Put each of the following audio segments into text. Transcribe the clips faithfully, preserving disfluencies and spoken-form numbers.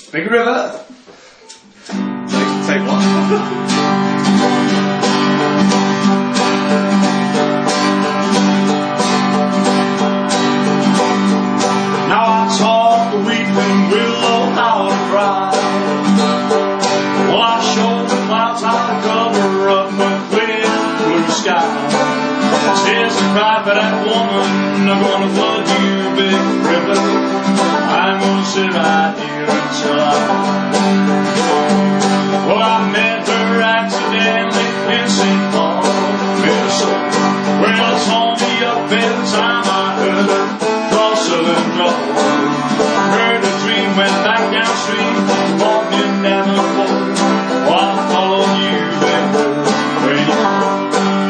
Big River. Take, take one. Now I taught the weeping willow how to cry. Well, I showed the clouds how to cover up the clear blue sky. Says to cry for that woman, I'm gonna flood you, Big River. I'm gonna sit right here until I well, I met her accidentally in Saint Paul, Minnesota. Well, it's only up every time I heard her cross Southern Draw. Heard a dream, went back downstream, walking down the road. Oh, I followed you, baby, where you are.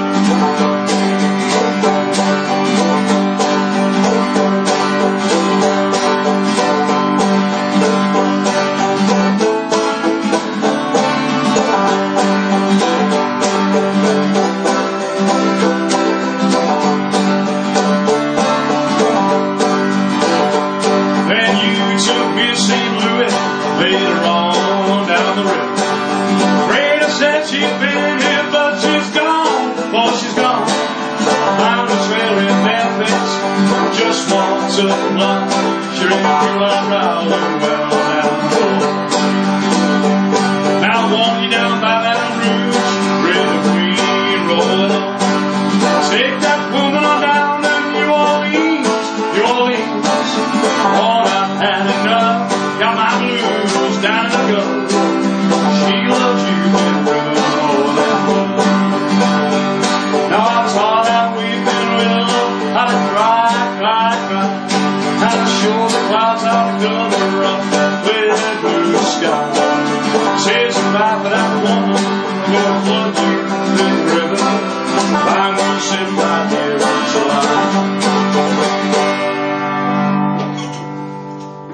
Took me to Saint Louis later on down the river. Freda said she'd been here, but she's gone. Oh, she's gone. Found a trailer in Memphis, just walks up the block. She ran through our rolling well down the road. Now I want you down by Baton Rouge, River Queen rolling on. Take that woman on down to New Orleans, New Orleans. Oh, I've had enough, got my blues down to go. She loves you, Big River, more than one. Now I taught that weeping willow how to cry, cry, cry. How to show the clouds how to cover up that clear blue sky. Says to cry for that woman, will flood you.